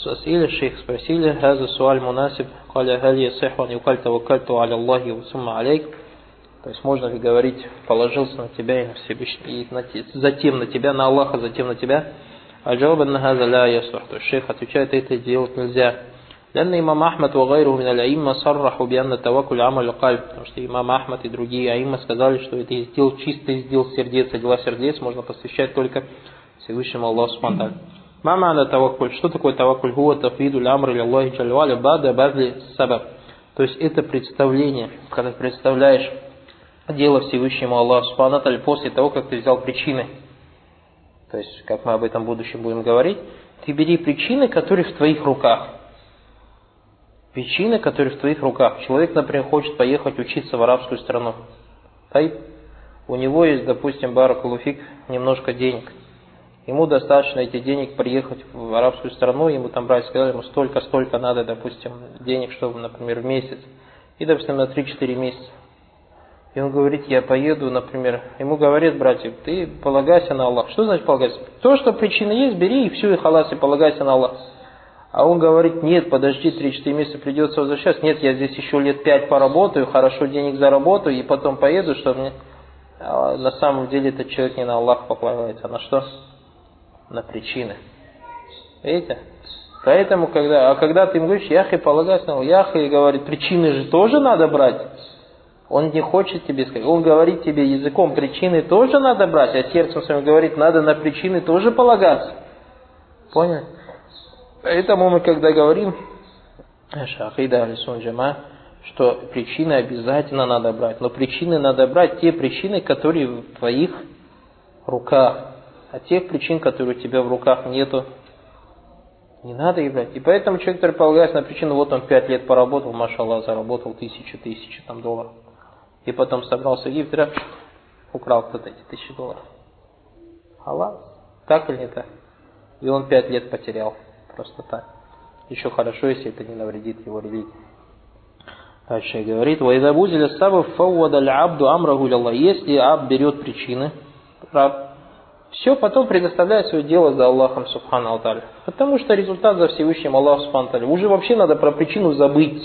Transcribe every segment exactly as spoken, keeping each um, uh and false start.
Спросили, шейх спросили, «Хаза суаль мунасиб, каля халь ясих, ван юкаль таваккальту аля Аллахи ва сумма алейк». То есть можно ли говорить, положился на тебя и на Всевышний, и на те, затем на тебя, на Аллаха, затем на тебя. Аджабан на хаза ля ясух. То есть шейх отвечает, это делать нельзя. Лянна имам Ахмад ва гайруху мин аль-аимма сарраху бианна таваккуль амаль кальб. Потому что имам Ахмад и другие аиммы сказали, что это издел, чистый издел сердец, а дела сердец можно посвящать только Всевышнему Аллаху субхану ва тааля. Ма ма'на таваккуль. Что такое таваккуль? Хуа тафвиду аль-амр иля Аллахи джалля ва аля бада бадли сабаб. То есть это представление, когда представляешь дело Всевышнему Аллаху субхану ва тааля после того, как ты взял причины. То есть, как мы об этом в будущем будем говорить, ты бери причины, которые в твоих руках. Причины, которые в твоих руках. Человек, например, хочет поехать учиться в арабскую страну. У него есть, допустим, баракалуфик, немножко денег. Ему достаточно этих денег приехать в арабскую страну, ему там брать, сказали, ему столько-столько надо, допустим, денег, чтобы, например, в месяц. И, допустим, на три-четыре месяца. И он говорит, я поеду, например, ему говорят, братья, ты полагайся на Аллах. Что значит полагайся? То, что причина есть, бери и все, и халас, и полагайся на Аллах. А он говорит, нет, подожди, три-четыре месяца придется возвращаться. Нет, я здесь еще лет пять поработаю, хорошо денег заработаю, и потом поеду, чтобы мне... А на самом деле этот человек не на Аллах полагается, а на что? На причины. Видите? Поэтому, когда, а когда ты ему говоришь, яхи, полагайся на Аллах, яхи говорит, причины же тоже надо брать. Он не хочет тебе сказать. Он говорит тебе языком, причины тоже надо брать, а сердцем своим говорит, надо на причины тоже полагаться. Понял? Поэтому мы, когда говорим, шахида алисун джама, что причины обязательно надо брать. Но причины надо брать, те причины, которые в твоих руках. А тех причин, которые у тебя в руках нету, не надо их брать. И поэтому человек, который полагается на причину, вот он пять лет поработал, машаллах, заработал тысячу, тысячу там долларов. И потом собрался в Египет, украл кто-то эти тысячи долларов. Аллах, так или не так? И он пять лет потерял. Просто так. Еще хорошо, если это не навредит его религии. Дальше говорит, «Вайза бузиля сабаб фаувада аль-абду амраху илля Аллах». Если аб берет причины, раб, все, потом предоставляет свое дело за Аллахом субхану ва тааля. Потому что результат за Всевышним Аллахом субхану ва тааля. Уже вообще надо про причину забыть.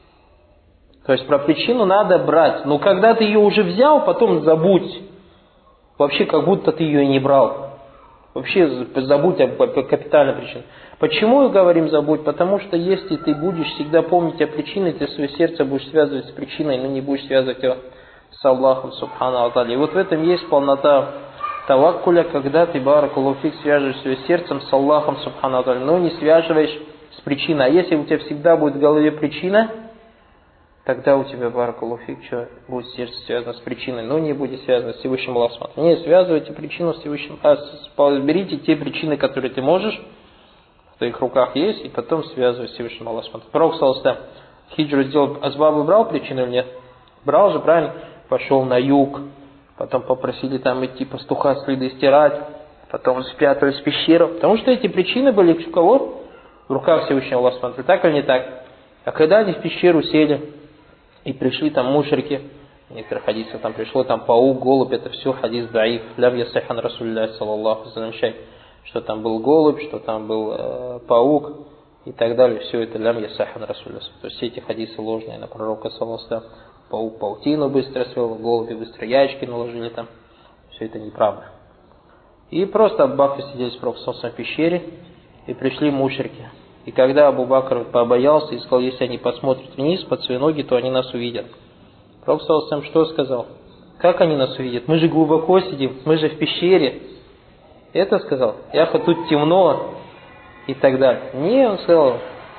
То есть про причину надо брать. Но когда ты ее уже взял, потом забудь. Вообще как будто ты ее не брал. Вообще забудь о капитальной причине. Почему мы говорим забудь? Потому что если ты будешь всегда помнить о причине, ты свое сердце будешь связывать с причиной, но не будешь связывать его с Аллахом субхану ва тааля. И вот в этом есть полнота таваккуля, когда ты, баракалуфик, свяжешь свое сердцем с Аллахом субхану ва тааля, но не связываешь с причиной. А если у тебя всегда будет в голове причина, тогда у тебя, баракалуфик, что будет сердце связано с причиной, но не будет связано с Всевышним Аллахом. Не связывайте причину с Всевышним, а берите те причины, которые ты можешь, в твоих руках есть, и потом связывай с Всевышним Аллахом. Пророк, саллаллаху алейхи ва саллям, хиджру сделал, Асбабы брал причину или нет? Брал же, правильно? Пошел на юг, потом попросили там идти пастуха следы стирать, потом спрятались в пещеру, потому что эти причины были у кого? В руках Всевышнего Аллаха. Так или не так? А когда они в пещеру сели, и пришли там мушрики, в некоторых хадисах там пришло там паук, голубь, это все хадис даиф, лям ясахан расулилляхи саллаллаху алейхи ва саллям, что там был голубь, что там был э, паук и так далее, все это лям ясахан расулилляхи. То есть все эти хадисы ложные на пророка саллаллаху алейхи ва саллям. Паук паутину быстро свел, голуби быстро яички наложили там, все это неправда. И просто Абу Бакр сидели с пророком в пещере, и пришли мушрики. И когда Абу Бакр побоялся и сказал, если они посмотрят вниз под свои ноги, то они нас увидят. Пророк сам что сказал? Как они нас увидят? Мы же глубоко сидим, мы же в пещере. Это сказал? Яха, тут темно и так далее. Не, он сказал,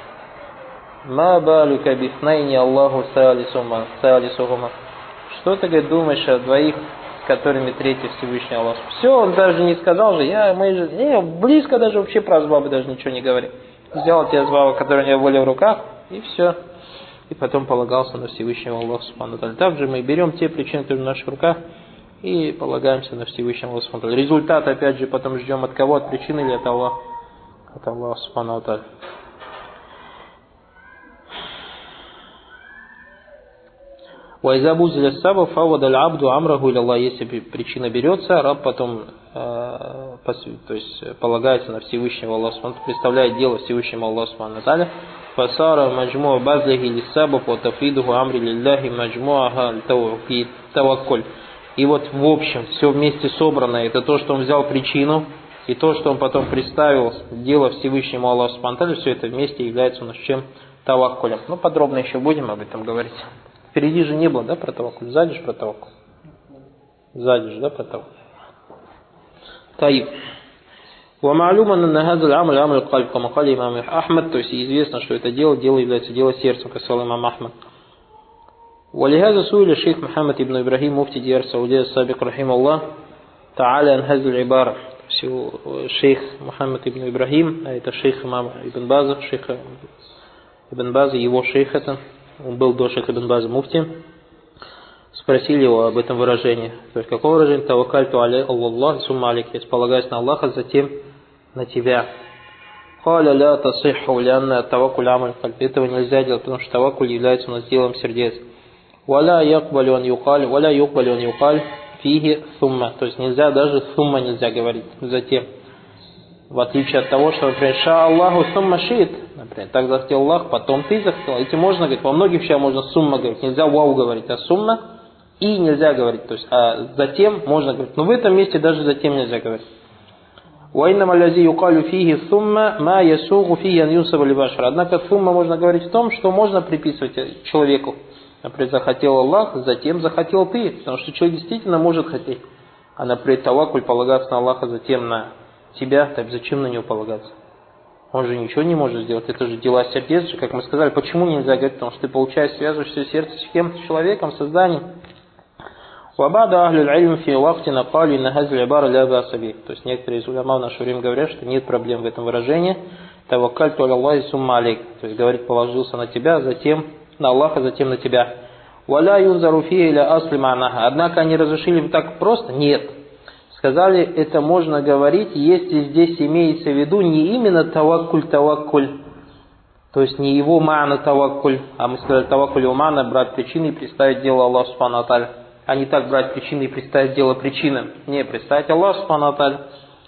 ма балюка бифнайни Аллаху салисума, салисугума. Что ты, говорит, думаешь о двоих, с которыми третий Всевышний Аллах? Все, он даже не сказал же, я, мы же, не, близко даже вообще про асбабы даже ничего не говорим. Сделал те асбабы, которые у него были в руках, и все. И потом полагался на Всевышнего Аллаха субхану ва тааля. Также мы берем те причины, которые в наших руках, и полагаемся на Всевышнего Аллаха субхану ва тааля. Результат, опять же, потом ждем от кого? От причины или от Аллаха? От Аллаха субхану ва тааля. وَإِذَا بُزِلَ السَّبَبُ فَوَّضَ الْعَبْدُ أَمْرَهُ إِلَى اللَّهِ. Если причина берется, раб потом э, то есть, полагается на Всевышнего Аллаха, он представляет дело Всевышнего Аллаха Субхану ва Тааля. فَصَارَ مَجْمُوعُ بَذْلِهِ لِلسَّبَبِ وَتَفْوِيضُهُ أَمْرِ لِلَّهِ مَجْمُوعَهَا التَّوَكُّلِ. И вот в общем, все вместе собранное, это то, что он взял причину, и то, что он потом представил дело Всевышнему Аллаху Субхану ва Тааля, все это вместе является у нас чем? Таваккулем. Ну, подробно еще будем об этом говорить. Впереди же не было, да, про таваккуль? Сзади же про таваккуль? Сзади же, да, про таваккуль? Таиб. ومعلوم أن هذا العمل عمل القلب كما قال имам Ахмад, то есть известно, что это дело, дело является дело сердцем, как сказал имам Ахмад. ولهذا سئل الشيخ محمد بن إبراهيم مفتي ديار السعودية السابق رحمه الله تعالى عن هذه العبارة. Шейх Мухаммад ибн Ибрахим, а это шейх имама Ибн База, шейх Ибн База, его шейх это, он был до шейха Ибн База муфти, спросили его об этом выражении. То есть, какое выражение? Таваккальту аля Аллах, сумма алейк, я полагаюсь на Аллаха, затем на тебя. Халя ля тасиху лянна таваккуль амаль кальб. Этого нельзя делать, потому что таваккуль является у нас делом сердец. Валя якбалю ан юкаль, валя юкбалю ан юкаль фиги сумма. То есть, нельзя даже сумма нельзя говорить затем. В отличие от того, что, например, ша Аллаху сумма шит, например, так захотел Аллах, потом ты захотел. Эти можно говорить, во многих вещах можно сумма говорить, нельзя вау говорить, а сумма и нельзя говорить. То есть, а затем можно говорить. Но в этом месте даже затем нельзя говорить. وَإِنَّمَا الَّذِي يُقَالُ فِيهِ ثُمَّ مَا يَسُوغُ فِيهِ أَنْ يُنْسَبَ لِبَشَرٍ. Однако сумма можно говорить в том, что можно приписывать человеку. Например, захотел Аллах, затем захотел ты. Потому что человек действительно может хотеть. А, например, таваккуль полагаться на Аллаха, затем на тебя, так зачем на него полагаться? Он же ничего не может сделать. Это же дела сердец, как мы сказали. Почему нельзя говорить? Потому что ты, получаешь, связываешься сердце с кем-то, с человеком, с созданием. وَبَعْدَ أَهْلُ الْعِلْمِ فِي وَقْتِنَا قَالُوا إِنَّ هَذِهِ الْعِبَارَةَ لَا بَأْسَ بِهَا. То есть некоторые из уляма в наше время говорят, что нет проблем в этом выражении. «Таваккальту аля Аллахи сумма алейк». То есть говорит, положился на тебя, затем на Аллаха, затем на тебя. «Валя юнзару фиха иля асли ма'наха». Однако они разрешили так просто? Нет. Сказали, это можно говорить, если здесь имеется в виду не именно таваккуль-таваккуль, то есть не его ма'на таваккуль, а мы сказали таваккуль у ма'на, брать причины и представить дело Аллаху субхану ва тааля. А не так брать причины и представить дело причинам. Не, представить Аллаху субхану ва тааля.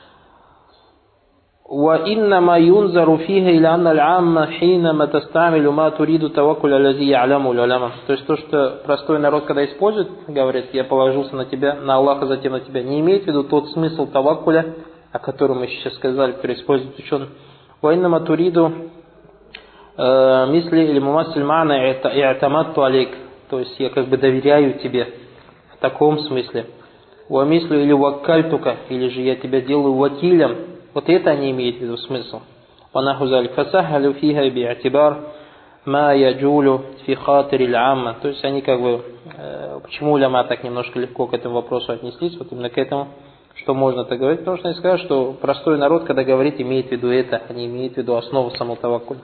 وَإِنَّمَا يُنْزَرُ فِيهَا إِلَى أَنَّ الْعَامَّ حِينَمَا تَسْتَعْمِلُ مَا تُرِيدُ تَوَكُّلَ الَّذِي يَعْلَمُ الْعُلَمَاءُ. То есть то, что простой народ, когда использует, говорит, я положился на тебя, на Аллаха, затем на тебя, не имеет в виду тот смысл таваккуля, о котором мы сейчас сказали, который использует ученый. وَإِنَّمَا تُرِيدُ мисли или мумассиль ма'на и'таматту алейк. То есть я как бы доверяю тебе в таком смысле. وَمِثْلُ или ваккальтука, или же я тебя делаю вакилем. Вот это не имеет в виду смысл. وَنَحُ ذَلِكَ فَسَهَّلُوا فِيهَا بِاعْتِبَارِ مَا يَجُولُ فِي خَاطِرِ الْعَامَّةِ. То есть они как бы, э, почему уляма так немножко легко к этому вопросу отнеслись, вот именно к этому, что можно так говорить, потому что они сказали, что простой народ, когда говорит, имеет в виду это, а не имеет в виду основу самого таваккуля.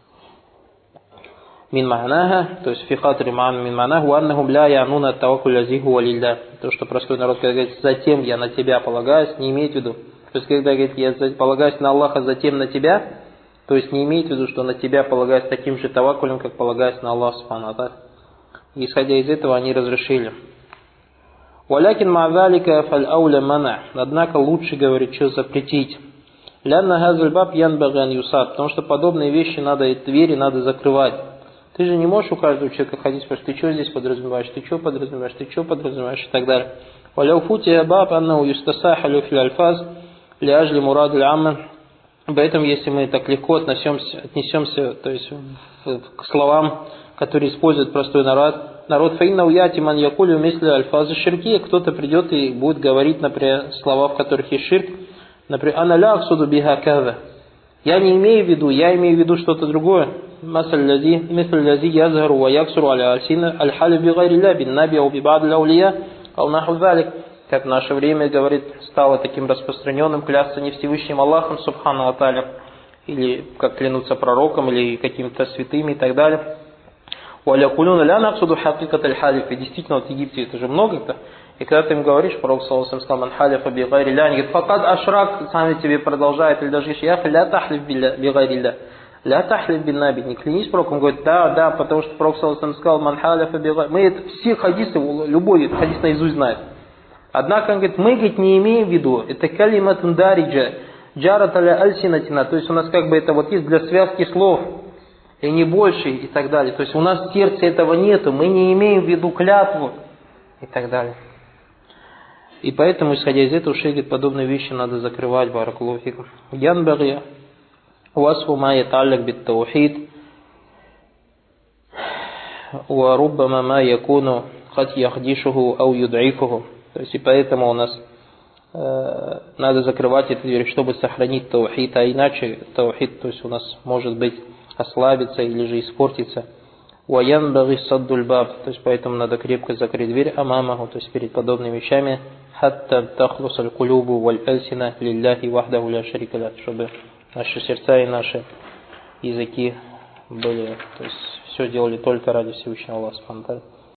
Мин ма'наха, то есть фи хатри ма'ан мин ма'наху, ваннахум ля януна таваккуль лазиху валилля. То, что простой народ, когда говорит, затем я на тебя полагаюсь, не имеет в виду. То есть, когда говорит, я полагаюсь на Аллаха, затем на тебя, то есть не имеет в виду, что на тебя полагаюсь таким же таваккулем, как полагаюсь на Аллаха субхану ва тааля. Исходя из этого, они разрешили. Валякин ма'залика фаль ауля мана. Однако лучше, говорит, что запретить. Лянна хазаль баб янбаги ан юсад. Потому что подобные вещи надо, и двери надо закрывать. Ты же не можешь у каждого человека ходить, спрашивать, ты что здесь подразумеваешь, ты что подразумеваешь, ты что подразумеваешь и так далее. Валяуфутия баб аннау юстасахалю фил альфаз ляжли мурад лямма. Поэтому, если мы так легко отнесемся, отнесемся то есть, к словам, которые использует простой народ, народ фаинна уяти ман якулю мисли альфазы ширки, кто-то придет и будет говорить, например, слова, в которых есть ширк, например, ана ля аксуду биха каза. Я не имею в виду, я имею в виду что-то другое. Масаль лади, мисль лади язгару ва яксуру аля альсина аль-хали би гайри ля бин наби ау би бад ля ау наху залик. Как в наше время, говорит, стало таким распространенным клясться не Всевышним Аллахом, субхану ва тааля, или как клянуться пророком, или какими-то святыми и так далее. Валякулюна ля наксуду хакикат аль-халиф. И действительно, вот в Египте это же много-то. И когда ты им говоришь, пророк саллаллаху алейхи ва саллям, ан халифа би гайри ля, они говорят, факад ашрак, сами тебе продолжают, или даже яхи ля тахлиф би гайри ля. Ля тахлиф бин наби, не клянись пророком. Он говорит, да, да, потому что пророк саллаллаху алейхи ва саллям сказал, ман халяфа билла. Мы это, все хадисы, любой хадис наизусть знает. Однако, он говорит, мы, говорит, не имеем в виду, это калиматун дариджа, джарат аля альсинатина, то есть у нас как бы это вот есть для связки слов, и не больше, и так далее. То есть у нас в сердце этого нету, мы не имеем в виду клятву, и так далее. И поэтому, исходя из этого, шейх говорит, подобные вещи надо закрывать, баракаллаху фикум. Янбаги васфу ма яталлак бит таухид, ва руббама ма якуну кад яхдишуху ау юд'ифуху. То есть и поэтому у нас э, надо закрывать эти двери, чтобы сохранить таухид, а иначе таухид, то есть у нас может быть ослабиться или же испортиться. Уаян баги саддуль баб, то есть поэтому надо крепко закрыть дверь амамаху, то есть перед подобными вещами, хатта тахлус аль кулюбу валь альсина лилляхи вахдаху ля шарика ля, чтобы наши сердца и наши языки были, то есть все делали только ради Всевышнего Аллаха субхану ва тааля.